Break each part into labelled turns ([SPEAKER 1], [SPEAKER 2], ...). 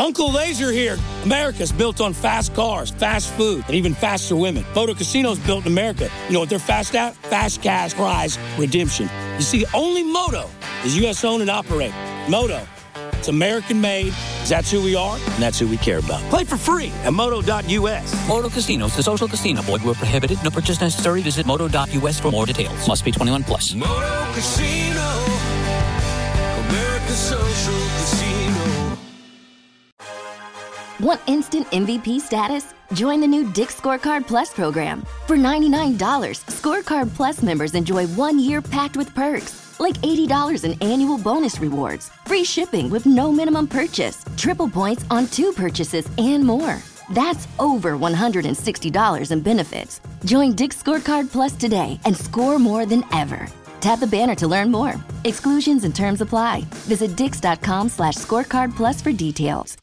[SPEAKER 1] Uncle Laser here. America's built on fast cars, fast food, and even faster women. Photo Casino's built in America. You know what they're fast at? Fast cash prize redemption. You see, only Moto is U.S. owned and operated. Moto, it's American made, 'cause that's who we are, and that's who we care about. Play for free at moto.us.
[SPEAKER 2] Moto Casinos, the social casino. Void where prohibited. No purchase necessary. Visit moto.us for more details. Must be 21 plus.
[SPEAKER 3] Moto Casino, America's social casino.
[SPEAKER 4] Want instant MVP status? Join the new Dick's Scorecard Plus program. For $99, Scorecard Plus members enjoy 1 year packed with perks, like $80 in annual bonus rewards, free shipping with no minimum purchase, triple points on 2 purchases, and more. That's over $160 in benefits. Join Dick's Scorecard Plus today and score more than ever. Tap the banner to learn more. Exclusions and terms apply. Visit dix.com/scorecard plus for details.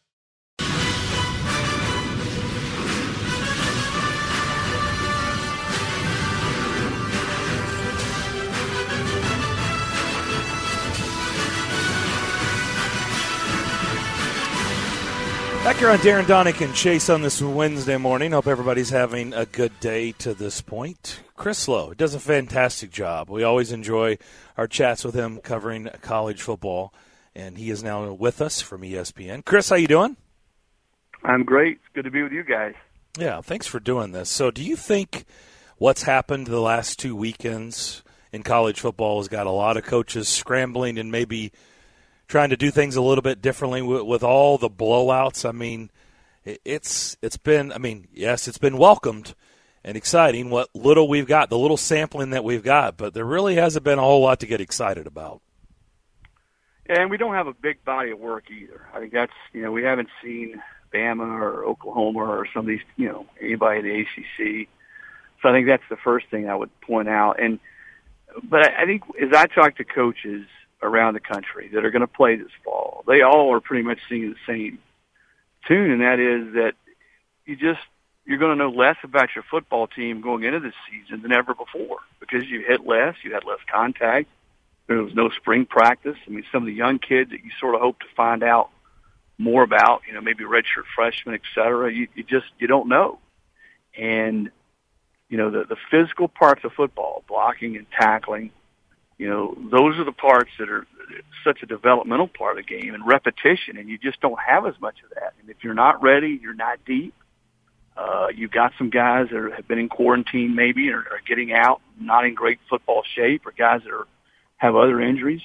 [SPEAKER 5] Back here on Darren Donick and Chase on this Wednesday morning. Hope everybody's having a good day to this point. Chris Lowe does a fantastic job. We always enjoy our chats with him covering college football, and he is now with us from ESPN. Chris, how you doing?
[SPEAKER 6] I'm great. It's good to be with you guys.
[SPEAKER 5] Yeah, thanks for doing this. So do you think what's happened the last 2 weekends in college football has got a lot of coaches scrambling and maybe trying to do things a little bit differently with all the blowouts? I mean, it's been, yes, it's been welcomed and exciting what little we've got, the little sampling that we've got, but there really hasn't been a whole lot to get excited about.
[SPEAKER 6] And we don't have a big body of work either. I think that's, we haven't seen Bama or Oklahoma or some of these, anybody in the ACC. So I think that's the first thing I would point out. But I think as I talk to coaches around the country that are going to play this fall, they all are pretty much singing the same tune, and that is that you're going to know less about your football team going into this season than ever before because you hit less, you had less contact, there was no spring practice. I mean, some of the young kids that you sort of hope to find out more about, maybe redshirt freshmen, et cetera, you don't know. And, the physical parts of football, blocking and tackling, those are the parts that are such a developmental part of the game and repetition, and you just don't have as much of that. And if you're not ready, you're not deep. You've got some guys that have been in quarantine maybe or are getting out, not in great football shape, or guys that have other injuries.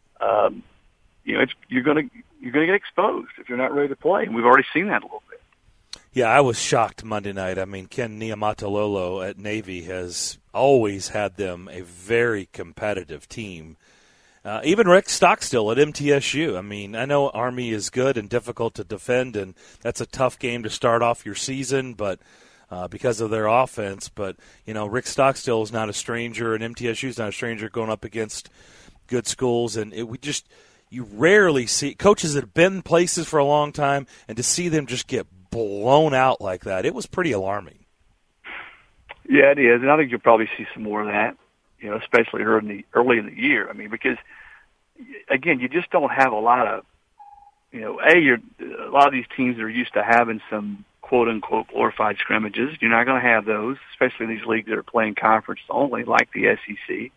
[SPEAKER 6] You're going to get exposed if you're not ready to play, and we've already seen that a little bit.
[SPEAKER 5] Yeah, I was shocked Monday night. I mean, Ken Niumatalolo at Navy has always had them a very competitive team. Even Rick Stockstill at MTSU. I mean, I know Army is good and difficult to defend, and that's a tough game to start off your season, but because of their offense. But, Rick Stockstill is not a stranger, and MTSU is not a stranger going up against good schools. And you rarely see coaches that have been places for a long time, and to see them just get blown out like that, it was pretty alarming.
[SPEAKER 6] Yeah, it is, and I think you'll probably see some more of that, especially early in the year. I mean, because, again, you just don't have a lot of, a lot of these teams that are used to having some quote-unquote glorified scrimmages. You're not going to have those, especially in these leagues that are playing conference only, like the SEC.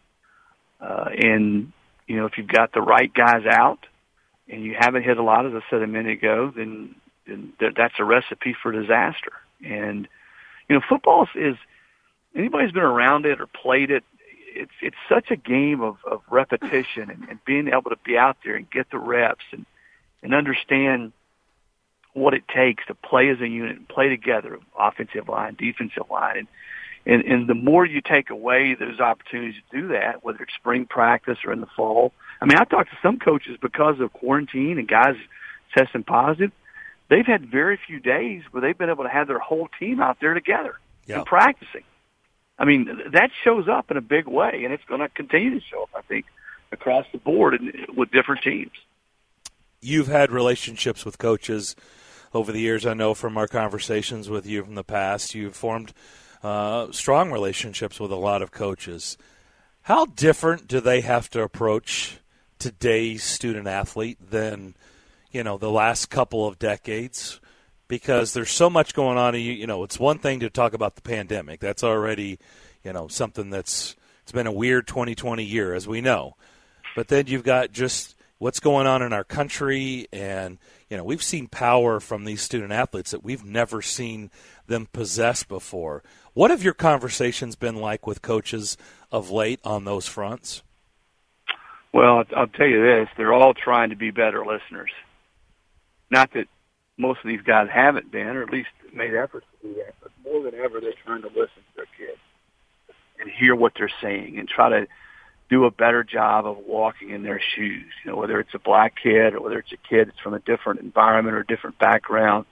[SPEAKER 6] And, if you've got the right guys out and you haven't hit a lot, as I said a minute ago, then that's a recipe for disaster. And, football is anybody who's been around it or played it, it's such a game of repetition and being able to be out there and get the reps and understand what it takes to play as a unit and play together, offensive line, defensive line. And the more you take away those opportunities to do that, whether it's spring practice or in the fall. I mean, I've talked to some coaches because of quarantine and guys testing positive. They've had very few days where they've been able to have their whole team out there together and practicing. I mean, that shows up in a big way, and it's going to continue to show up, I think, across the board with different teams.
[SPEAKER 5] You've had relationships with coaches over the years. I know from our conversations with you from the past, you've formed strong relationships with a lot of coaches. How different do they have to approach today's student athlete than the last couple of decades, because there's so much going on. It's one thing to talk about the pandemic. That's already, something it's been a weird 2020 year, as we know. But then you've got just what's going on in our country, and, we've seen power from these student athletes that we've never seen them possess before. What have your conversations been like with coaches of late on those fronts?
[SPEAKER 6] Well, I'll tell you this. They're all trying to be better listeners. Not that most of these guys haven't been, or at least made efforts to do that, but more than ever, they're trying to listen to their kids and hear what they're saying and try to do a better job of walking in their shoes, whether it's a black kid or whether it's a kid that's from a different environment or different background.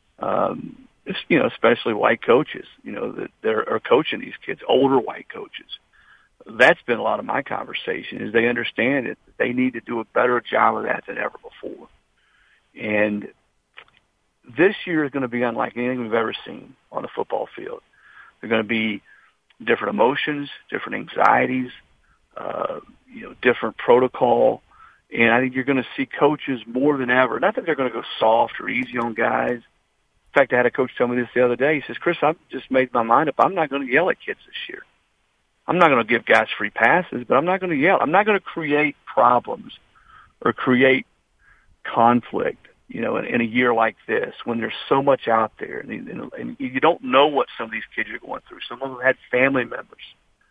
[SPEAKER 6] Especially white coaches, that are coaching these kids, older white coaches. That's been a lot of my conversation, is they understand it. They need to do a better job of that than ever before. And this year is going to be unlike anything we've ever seen on the football field. There are going to be different emotions, different anxieties, different protocol. And I think you're going to see coaches more than ever. Not that they're going to go soft or easy on guys. In fact, I had a coach tell me this the other day. He says, Chris, I've just made my mind up. I'm not going to yell at kids this year. I'm not going to give guys free passes, but I'm not going to yell. I'm not going to create problems or create conflict, in a year like this when there's so much out there. And you don't know what some of these kids are going through. Some of them had family members,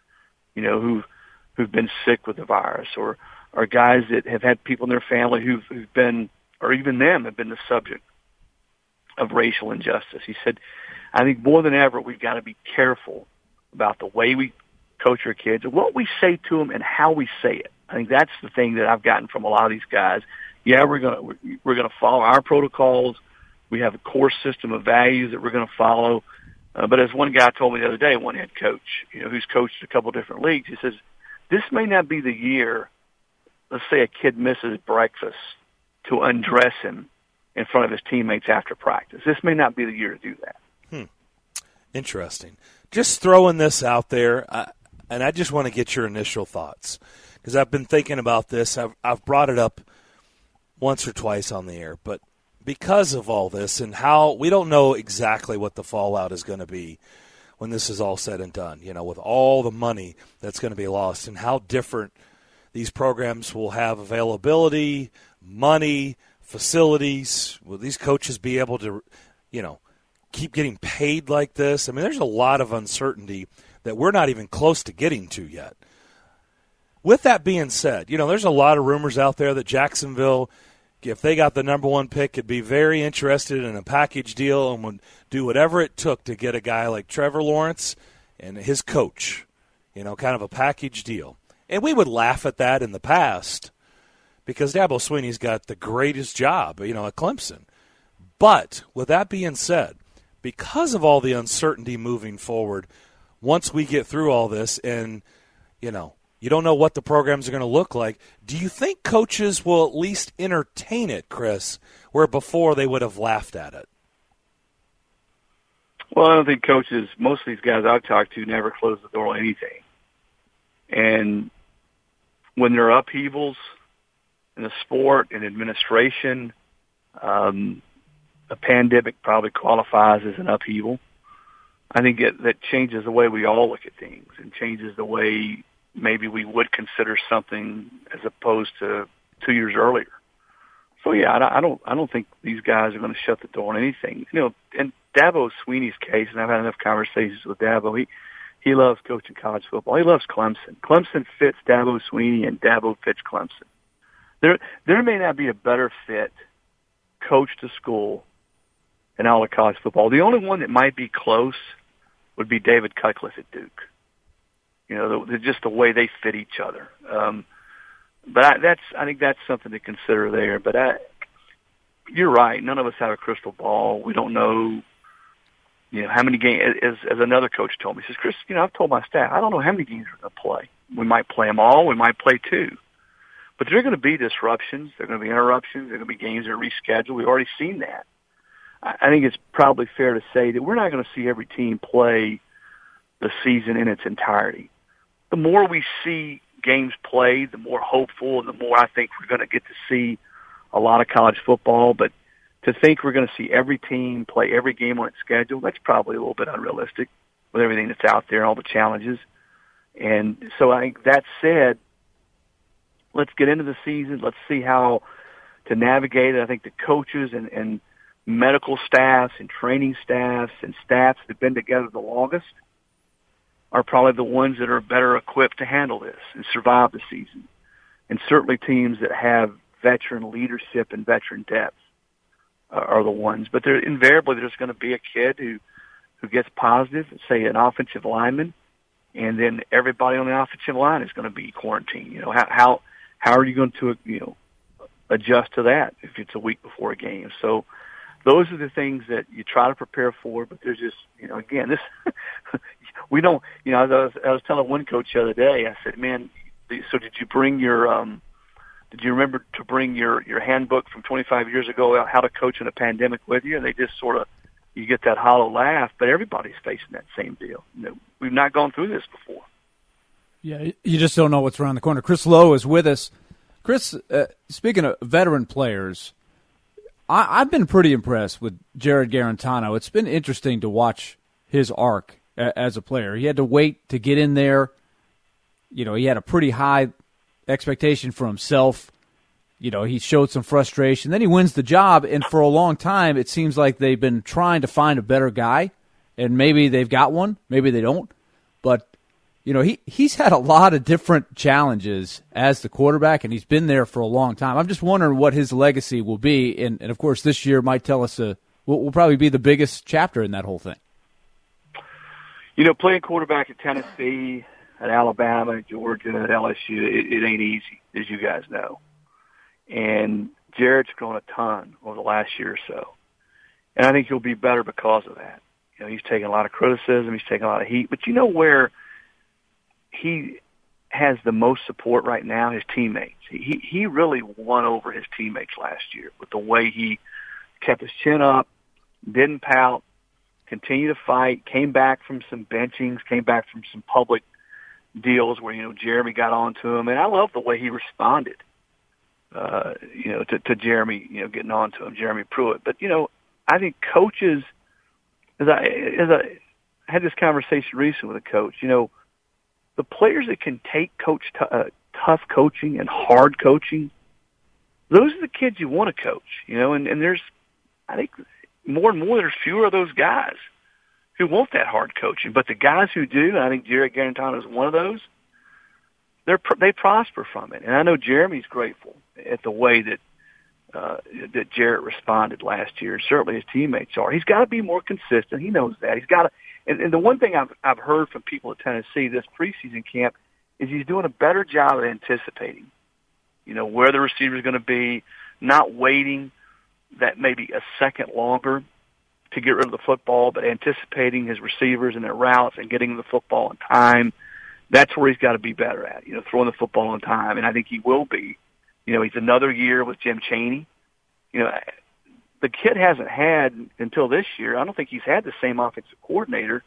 [SPEAKER 6] who've been sick with the virus, or guys that have had people in their family who've been, or even them have been the subject of racial injustice. He said, I think more than ever, we've got to be careful about the way we coach our kids, what we say to them and how we say it. I think that's the thing that I've gotten from a lot of these guys. Yeah, we're gonna follow our protocols. We have a core system of values that we're going to follow. But as one guy told me the other day, one head coach, who's coached a couple different leagues, he says, this may not be the year, let's say a kid misses breakfast, to undress him in front of his teammates after practice. This may not be the year to do that.
[SPEAKER 5] Interesting. Just throwing this out there, and I just want to get your initial thoughts, because I've been thinking about this. I've brought it up once or twice on the air, but because of all this and how we don't know exactly what the fallout is going to be when this is all said and done, with all the money that's going to be lost and how different these programs will have availability, money, facilities. Will these coaches be able to, keep getting paid like this? I mean, there's a lot of uncertainty that we're not even close to getting to yet. With that being said, there's a lot of rumors out there that Jacksonville, if they got the number one pick, could be very interested in a package deal and would do whatever it took to get a guy like Trevor Lawrence and his coach, kind of a package deal. And we would laugh at that in the past because Dabo Swinney's got the greatest job, at Clemson. But with that being said, because of all the uncertainty moving forward, once we get through all this and, you don't know what the programs are going to look like, do you think coaches will at least entertain it, Chris, where before they would have laughed at it?
[SPEAKER 6] Well, I don't think coaches, most of these guys I've talked to, never close the door on anything. And when there are upheavals in the sport and administration, a pandemic probably qualifies as an upheaval. I think that changes the way we all look at things and changes the way maybe we would consider something as opposed to 2 years earlier. So yeah, I don't think these guys are going to shut the door on anything. In Dabo Swinney's case, and I've had enough conversations with Dabo, he loves coaching college football. He loves Clemson. Clemson fits Dabo Swinney, and Dabo fits Clemson. There may not be a better fit coach to school in all of college football. The only one that might be close would be David Cutcliffe at Duke. Just the way they fit each other. But I think that's something to consider there. But you're right. None of us have a crystal ball. We don't know, how many games. As another coach told me, he says, Chris, I've told my staff, I don't know how many games we're going to play. We might play them all. We might play 2. But there are going to be disruptions. There are going to be interruptions. There are going to be games that are rescheduled. We've already seen that. I think it's probably fair to say that we're not going to see every team play the season in its entirety. The more we see games played, the more hopeful and the more I think we're going to get to see a lot of college football, but to think we're going to see every team play every game on its schedule, that's probably a little bit unrealistic with everything that's out there and all the challenges. And so I think that said, let's get into the season. Let's see how to navigate it. I think the coaches and medical staffs and training staffs and staffs that have been together the longest are probably the ones that are better equipped to handle this and survive the season. And certainly teams that have veteran leadership and veteran depth are the ones. But invariably there's going to be a kid who gets positive, say an offensive lineman, and then everybody on the offensive line is going to be quarantined. You know, how are you going to, adjust to that if it's a week before a game? So those are the things that you try to prepare for, but there's just, again, this, we don't, I was telling one coach the other day, I said, man, so did you bring your, did you remember to bring your handbook from 25 years ago, how to coach in a pandemic with you? And they just sort of, you get that hollow laugh, but everybody's facing that same deal. We've not gone through this before.
[SPEAKER 7] Yeah, you just don't know what's around the corner. Chris Lowe is with us. Chris, speaking of veteran players, I've been pretty impressed with Jarrett Guarantano. It's been interesting to watch his arc as a player. He had to wait to get in there. He had a pretty high expectation for himself. He showed some frustration. Then he wins the job, and for a long time it seems like they've been trying to find a better guy, and maybe they've got one, maybe they don't. But, he's had a lot of different challenges as the quarterback, and he's been there for a long time. I'm just wondering what his legacy will be, and of course this year might tell us will probably be the biggest chapter in that whole thing.
[SPEAKER 6] Playing quarterback at Tennessee, at Alabama, at Georgia, at LSU, it ain't easy, as you guys know. And Jarrett's grown a ton over the last year or so. And I think he'll be better because of that. He's taken a lot of criticism. He's taken a lot of heat. But where he has the most support right now? His teammates. He really won over his teammates last year with the way he kept his chin up, didn't pout, continued to fight, came back from some benchings, came back from some public deals where, Jeremy got on to him. And I love the way he responded. To Jeremy, getting on to him, Jeremy Pruitt. But, I think coaches, as I had this conversation recently with a coach, the players that can take tough coaching and hard coaching, those are the kids you want to coach, and there's, I think more and more, there's fewer of those guys who want that hard coaching. But the guys who do, and I think Jarrett Guarantano is one of those, they prosper from it. And I know Jeremy's grateful at the way that that Jarrett responded last year. Certainly his teammates are. He's got to be more consistent. He knows that. He's got to. And the one thing I've heard from people at Tennessee this preseason camp is he's doing a better job of anticipating, where the receiver's going to be, not waiting that maybe a second longer to get rid of the football, but anticipating his receivers and their routes and getting the football in time. That's where he's got to be better at, throwing the football on time. And I think he will be. He's another year with Jim Chaney. The kid hasn't had, until this year, I don't think he's had the same offensive coordinator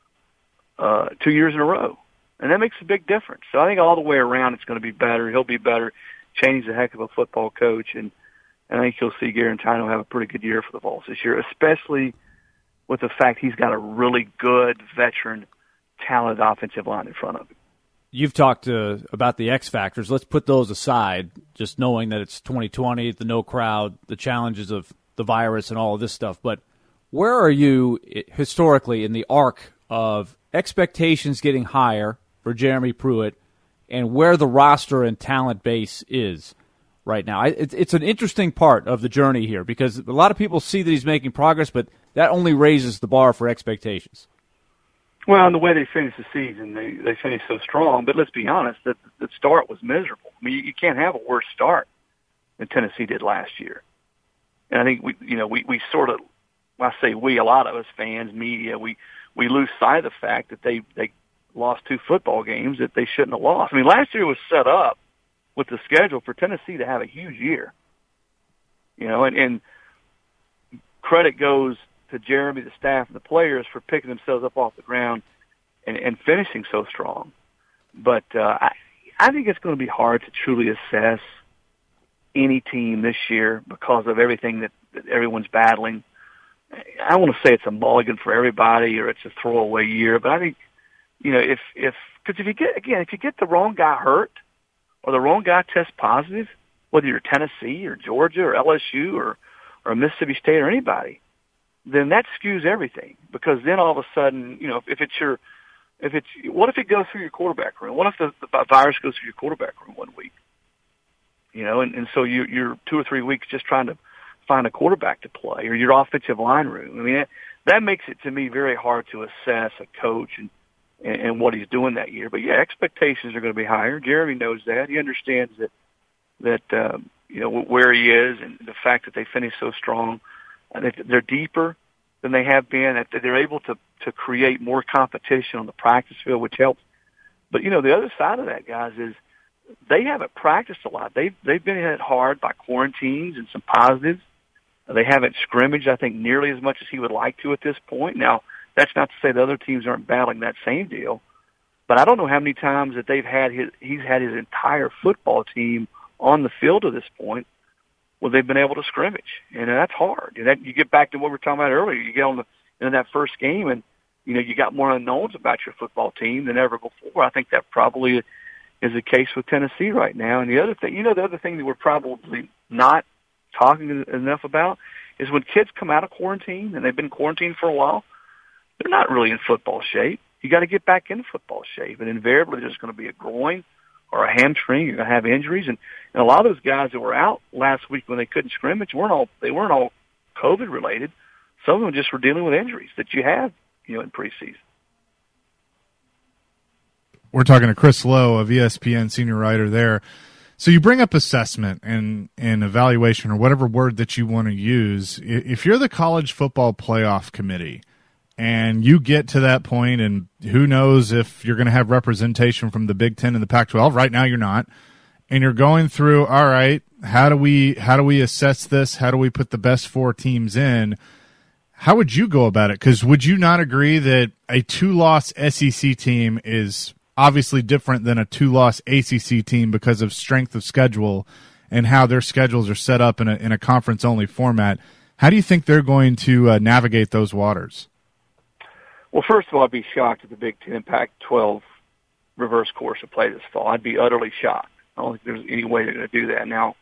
[SPEAKER 6] 2 years in a row. And that makes a big difference. So I think all the way around it's going to be better. He'll be better. Chaney's a heck of a football coach. And I think you'll see Guarantano have a pretty good year for the Vols this year, especially with the fact he's got a really good, veteran, talented offensive line in front of him.
[SPEAKER 7] You've talked about the X factors. Let's put those aside, just knowing that it's 2020, the no crowd, the challenges of the virus and all of this stuff. But where are you historically in the arc of expectations getting higher for Jeremy Pruitt and where the roster and talent base is right now? It's an interesting part of the journey here because a lot of people see that he's making progress, but that only raises the bar for expectations.
[SPEAKER 6] Well, and the way they finished the season, they finished so strong. But let's be honest, the start was miserable. I mean, you can't have a worse start than Tennessee did last year. And I think we sort of, well, I say we, a lot of us fans, media, we lose sight of the fact that they lost 2 football games that they shouldn't have lost. I mean, last year was set up with the schedule for Tennessee to have a huge year. And credit goes to Jeremy, the staff, and the players for picking themselves up off the ground and finishing so strong. But I think it's going to be hard to truly assess any team this year because of everything that everyone's battling. I don't want to say it's a mulligan for everybody or it's a throwaway year, but I think, because if you get the wrong guy hurt or the wrong guy tests positive, whether you're Tennessee or Georgia or LSU or Mississippi State or anybody, then that skews everything, because then all of a sudden, what if it goes through your quarterback room? What if the virus goes through your quarterback room 1 week? And so you're 2 or 3 weeks just trying to find a quarterback to play, or your offensive line room. I mean, that makes it to me very hard to assess a coach and what he's doing that year. But yeah, expectations are going to be higher. Jeremy knows that. He understands that where he is and the fact that they finished so strong. They're deeper than they have been. That they're able to create more competition on the practice field, which helps. But the other side of that, guys, is they haven't practiced a lot. They've been hit hard by quarantines and some positives. They haven't scrimmaged, I think, nearly as much as he would like to at this point. Now, that's not to say the other teams aren't battling that same deal, but I don't know how many times that he's had his entire football team on the field to this point where they've been able to scrimmage, and that's hard. And you get back to what we were talking about earlier. You get in that first game, and you got more unknowns about your football team than ever before. I think that probably is the case with Tennessee right now. And the other thing, the other thing that we're probably not talking enough about is when kids come out of quarantine and they've been quarantined for a while, they're not really in football shape. You got to get back in football shape, and invariably there's going to be a groin or a hamstring. You're going to have injuries, and a lot of those guys that were out last week when they couldn't scrimmage weren't all COVID related. Some of them just were dealing with injuries that you have, in preseason.
[SPEAKER 8] We're talking to Chris Lowe of ESPN, senior writer there. So you bring up assessment and evaluation, or whatever word that you want to use. If you're the college football playoff committee and you get to that point, and who knows if you're going to have representation from the Big Ten and the Pac-12, right now you're not, and you're going through, all right, how do we assess this? How do we put the best 4 teams in? How would you go about it? Because would you not agree that a 2-loss SEC team is obviously different than a 2-loss ACC team because of strength of schedule and how their schedules are set up in a conference-only format? How do you think they're going to navigate those waters?
[SPEAKER 6] Well, first of all, I'd be shocked if the Big Ten and Pac-12 reverse course of play this fall. I'd be utterly shocked. I don't think there's any way they're going to do that. Now,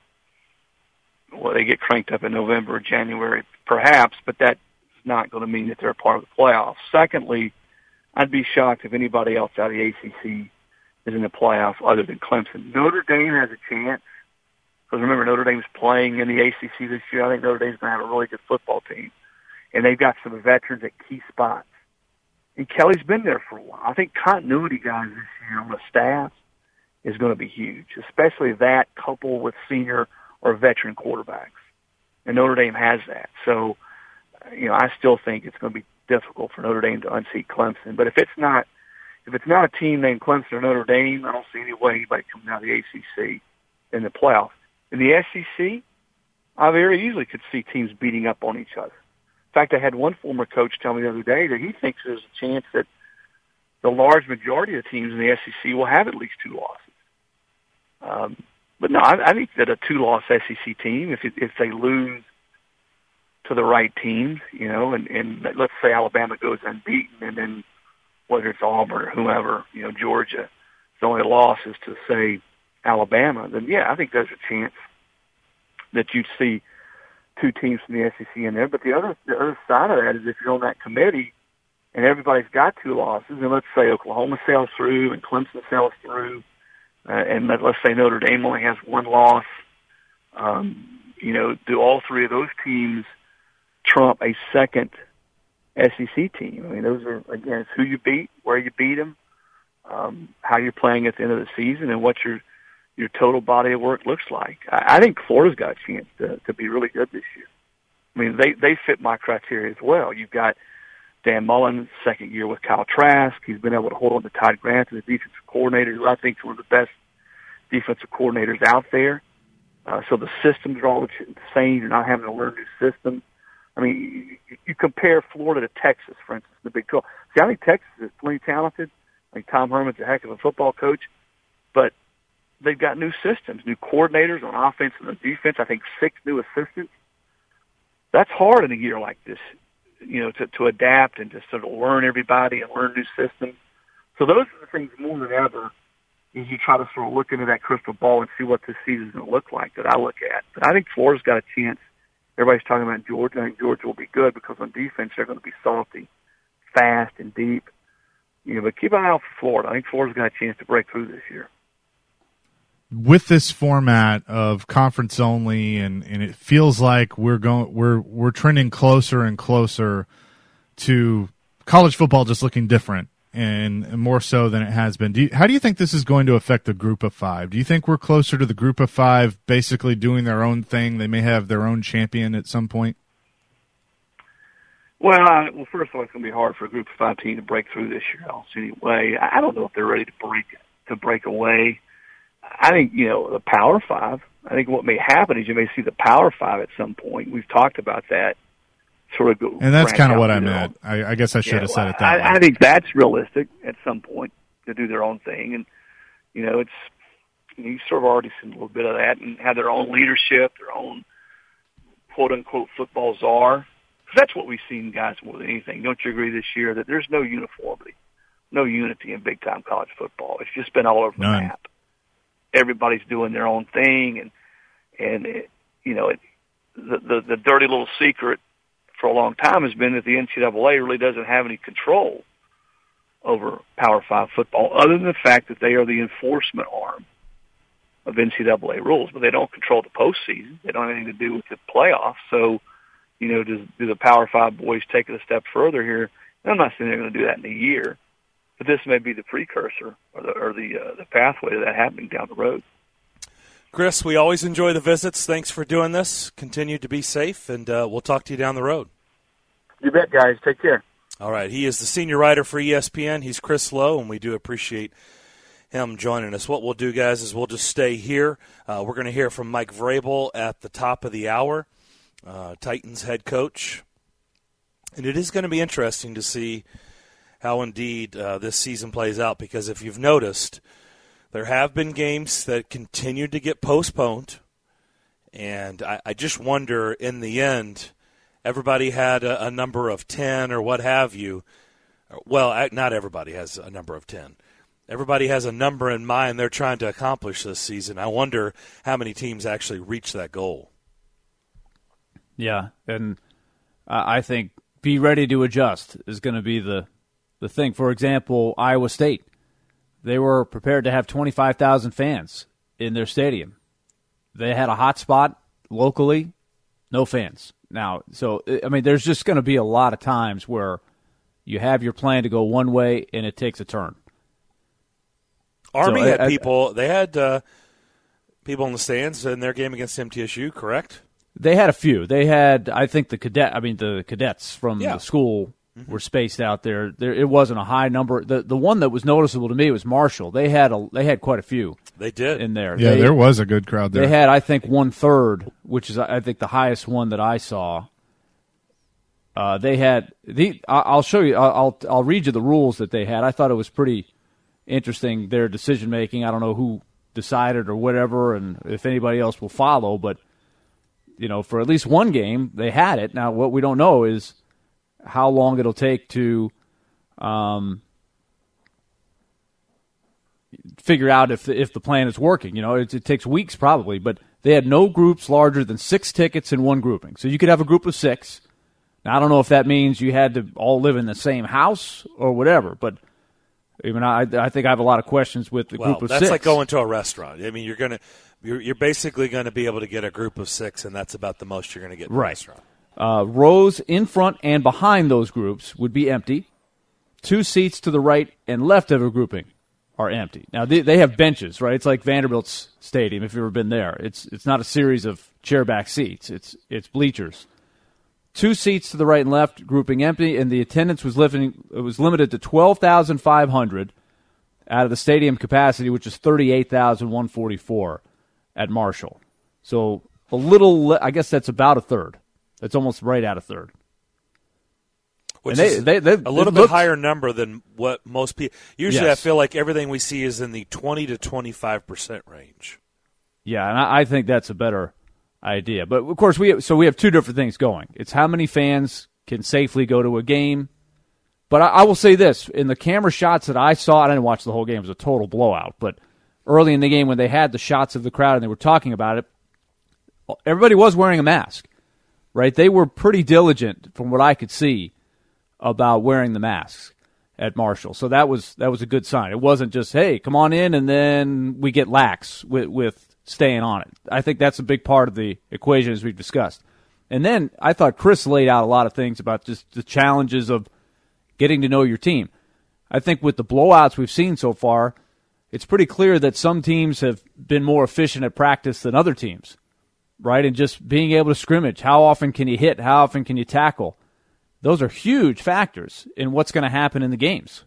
[SPEAKER 6] they get cranked up in November or January, perhaps, but that's not going to mean that they're a part of the playoffs. Secondly, I'd be shocked if anybody else out of the ACC is in the playoffs other than Clemson. Notre Dame has a chance, because remember, Notre Dame's playing in the ACC this year. I think Notre Dame's going to have a really good football team, and they've got some veterans at key spots. And Kelly's been there for a while. I think continuity, guys, this year on the staff is going to be huge, especially that coupled with senior or veteran quarterbacks. And Notre Dame has that. So, I still think it's going to be difficult for Notre Dame to unseat Clemson. But if it's not a team named Clemson or Notre Dame, I don't see any way anybody coming out of the ACC in the playoffs. In the SEC, I very easily could see teams beating up on each other. In fact, I had one former coach tell me the other day that he thinks there's a chance that the large majority of teams in the SEC will have at least 2 losses. But no, I think that a 2-loss SEC team, if they lose to the right teams, and let's say Alabama goes unbeaten, and then whether it's Auburn or whoever, Georgia, the only loss is to, say, Alabama, then yeah, I think there's a chance that you'd see 2 teams from the SEC in there. But the other side of that is if you're on that committee and everybody's got 2 losses, and let's say Oklahoma sails through and Clemson sails through, and let's say Notre Dame only has 1 loss, do all 3 of those teams trump a second SEC team? I mean, those are, again, it's who you beat, where you beat them, how you're playing at the end of the season, and what your total body of work looks like. I think Florida's got a chance to be really good this year. I mean, they fit my criteria as well. You've got Dan Mullen, second year with Kyle Trask. He's been able to hold on to Todd Grant as the defensive coordinator, who I think is one of the best defensive coordinators out there. So the systems are all the same. You're not having to learn new systems. I mean, you compare Florida to Texas, for instance, the Big 12. See, I think Texas is plenty talented. I think Tom Herman's a heck of a football coach. But they've got new systems, new coordinators on offense and on defense. I think 6 new assistants. That's hard in a year like this, to adapt and to sort of learn everybody and learn new systems. So those are the things more than ever as you try to sort of look into that crystal ball and see what this season is going to look like that I look at. But I think Florida's got a chance. Everybody's talking about Georgia. I think Georgia will be good because on defense they're going to be salty, fast, and deep. But keep an eye out for Florida. I think Florida's got a chance to break through this year.
[SPEAKER 8] With this format of conference only, and it feels like we're trending closer and closer to college football just looking different and more so than it has been. How do you think this is going to affect the Group of Five? Do you think we're closer to the Group of Five basically doing their own thing? They may have their own champion at some point.
[SPEAKER 6] Well, first of all, it's going to be hard for a Group of Five team to break through this year else anyway. I don't know if they're ready to break away. I think, the Power Five, I think what may happen is you may see the Power Five at some point. We've talked about that. Sort of go.
[SPEAKER 8] And that's kind of what I meant. I guess I should have said it that way.
[SPEAKER 6] I think that's realistic at some point to do their own thing. And, it's you've sort of already seen a little bit of that and have their own leadership, their own quote-unquote football czar. Because that's what we've seen, guys, more than anything. Don't you agree this year that there's no uniformity, no unity in big-time college football? It's just been all over the map. Everybody's doing their own thing, and the dirty little secret for a long time has been that the NCAA really doesn't have any control over Power 5 football, other than the fact that they are the enforcement arm of NCAA rules, but they don't control the postseason. They don't have anything to do with the playoffs. So, do the Power 5 boys take it a step further here? And I'm not saying they're going to do that in a year, but this may be the precursor or the pathway to that happening down the road.
[SPEAKER 5] Chris, we always enjoy the visits. Thanks for doing this. Continue to be safe, and we'll talk to you down the road.
[SPEAKER 6] You bet, guys. Take care.
[SPEAKER 5] All right. He is the senior writer for ESPN. He's Chris Lowe, and we do appreciate him joining us. What we'll do, guys, is we'll just stay here. We're going to hear from Mike Vrabel at the top of the hour, Titans head coach. And it is going to be interesting to see how indeed this season plays out, because if you've noticed, there have been games that continued to get postponed, and I just wonder, in the end, everybody had a number of 10 or what have you. Well, not everybody has a number of 10. Everybody has a number in mind they're trying to accomplish this season. I wonder how many teams actually reach that goal.
[SPEAKER 7] Yeah, and I think be ready to adjust is going to be the thing. For example, Iowa State. They were prepared to have 25,000 fans in their stadium. They had a hot spot locally, no fans. Now, so, there's just going to be a lot of times where you have your plan to go one way and it takes a turn.
[SPEAKER 5] Army had people. They had people in the stands in their game against MTSU, correct?
[SPEAKER 7] They had a few. They had, I think, the cadets from the school were spaced out there. It wasn't a high number. The one that was noticeable to me was Marshall. They had quite a few.
[SPEAKER 5] They did
[SPEAKER 7] in there.
[SPEAKER 8] Yeah, there was a good crowd there.
[SPEAKER 7] They had, I think, 1/3, which is I think the highest one that I saw. They had I'll show you. I'll read you the rules that they had. I thought it was pretty interesting, their decision making. I don't know who decided or whatever, and if anybody else will follow. But for at least one game, they had it. Now, what we don't know is how long it'll take to figure out if the plan is working. It takes weeks probably, but they had no groups larger than 6 tickets in one grouping. So you could have a group of 6. Now, I don't know if that means you had to all live in the same house or whatever, but I think I have a lot of questions with the group of 6.
[SPEAKER 5] That's like going to a restaurant. You're basically going to be able to get a group of 6, and that's about the most you're going to get in a restaurant.
[SPEAKER 7] Rows in front and behind those groups would be empty. 2 seats to the right and left of a grouping are empty. Now, they have benches, right? It's like Vanderbilt's stadium, if you've ever been there. It's not a series of chair-back seats. It's bleachers. 2 seats to the right and left, grouping empty, and the attendance was limited to 12,500 out of the stadium capacity, which is 38,144 at Marshall. So a little, I guess that's about a third. That's almost right at a third.
[SPEAKER 5] Which
[SPEAKER 7] and
[SPEAKER 5] is
[SPEAKER 7] they
[SPEAKER 5] a little bit higher number than what most people. Usually,
[SPEAKER 7] Yes.
[SPEAKER 5] I feel like everything we see is in the 20 to 25% range.
[SPEAKER 7] Yeah, and I think that's a better idea. But of course, we have two different things going. It's how many fans can safely go to a game. But I will say this: in the camera shots that I saw, I didn't watch the whole game; it was a total blowout. But early in the game, when they had the shots of the crowd and they were talking about it, everybody was wearing a mask, right? They were pretty diligent, from what I could see, about wearing the masks at Marshall. So that was a good sign. It wasn't just, hey, come on in, and then we get lax with staying on it. I think that's a big part of the equation, as we've discussed. And then I thought Chris laid out a lot of things about just the challenges of getting to know your team. I think with the blowouts we've seen so far, it's pretty clear that some teams have been more efficient at practice than other teams, right? And just being able to scrimmage. How often can you hit? How often can you tackle? Those are huge factors in what's going to happen in the games.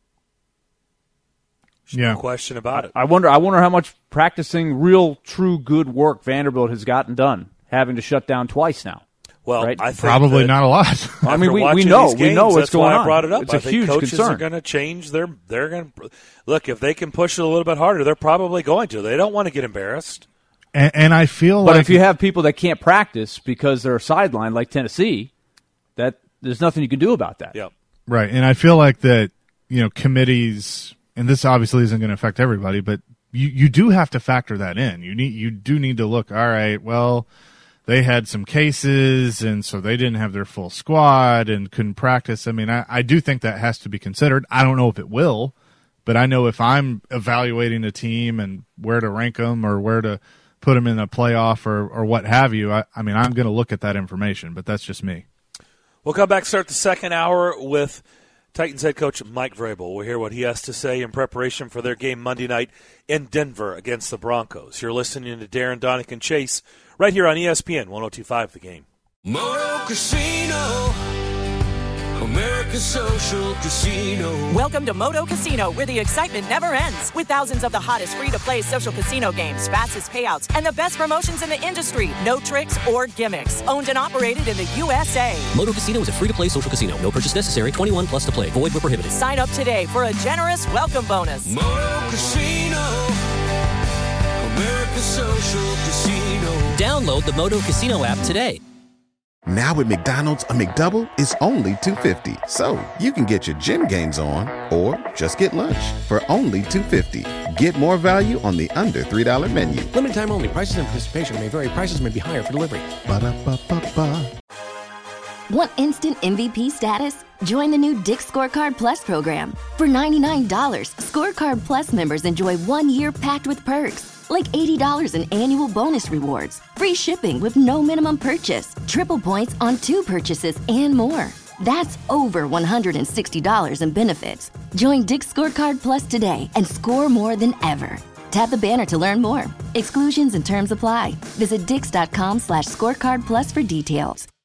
[SPEAKER 5] No question about it.
[SPEAKER 7] I wonder how much practicing real, true, good work Vanderbilt has gotten done, having to shut down twice now.
[SPEAKER 5] Well,
[SPEAKER 7] right?
[SPEAKER 5] I think
[SPEAKER 8] probably not a lot.
[SPEAKER 7] I mean, we know what's going on.
[SPEAKER 5] I brought it up.
[SPEAKER 7] It's
[SPEAKER 5] I
[SPEAKER 7] a
[SPEAKER 5] think
[SPEAKER 7] huge
[SPEAKER 5] coaches
[SPEAKER 7] concern.
[SPEAKER 5] are going to change. They're going to look, if they can push it a little bit harder. They're probably going to. They don't want to get embarrassed.
[SPEAKER 8] And I feel
[SPEAKER 7] but
[SPEAKER 8] like
[SPEAKER 7] if you have people that can't practice because they're sidelined, like Tennessee, that there's nothing you can do about that.
[SPEAKER 5] Yep.
[SPEAKER 8] Right, and I feel like that, committees, and this obviously isn't going to affect everybody, but you do have to factor that in. You do need to look, all right, well, they had some cases, and so they didn't have their full squad and couldn't practice. I mean, I do think that has to be considered. I don't know if it will, but I know if I'm evaluating a team and where to rank them or where to put them in a playoff or what have you, I mean, I'm going to look at that information, but that's just me.
[SPEAKER 5] We'll come back, start the second hour with Titans head coach Mike Vrabel. We'll hear what he has to say in preparation for their game Monday night in Denver against the Broncos. You're listening to Darren, Donick, and Chase right here on ESPN 102.5 The Game.
[SPEAKER 3] Moto Casino, America's social casino.
[SPEAKER 9] Welcome to Moto Casino, where the excitement never ends. With thousands of the hottest free-to-play social casino games, fastest payouts, and the best promotions in the industry. No tricks or gimmicks. Owned and operated in the USA.
[SPEAKER 2] Moto Casino is a free-to-play social casino. No purchase necessary. 21 plus to play. Void where prohibited.
[SPEAKER 9] Sign up today for a generous welcome bonus.
[SPEAKER 3] Moto Casino, America's social casino.
[SPEAKER 2] Download the Moto Casino app today.
[SPEAKER 10] Now at McDonald's, a McDouble is only $2.50. So you can get your gym gains on or just get lunch for only $2.50. Get more value on the under $3 menu.
[SPEAKER 11] Limited time only. Prices and participation may vary. Prices may be higher for delivery.
[SPEAKER 10] Ba-da-ba-ba-ba.
[SPEAKER 4] Want instant MVP status? Join the new Dick's Scorecard Plus program. For $99, Scorecard Plus members enjoy 1 year packed with perks, like $80 in annual bonus rewards, free shipping with no minimum purchase, triple points on 2 purchases, and more. That's over $160 in benefits. Join Dick's Scorecard Plus today and score more than ever. Tap the banner to learn more. Exclusions and terms apply. Visit dix.com/scorecard plus for details.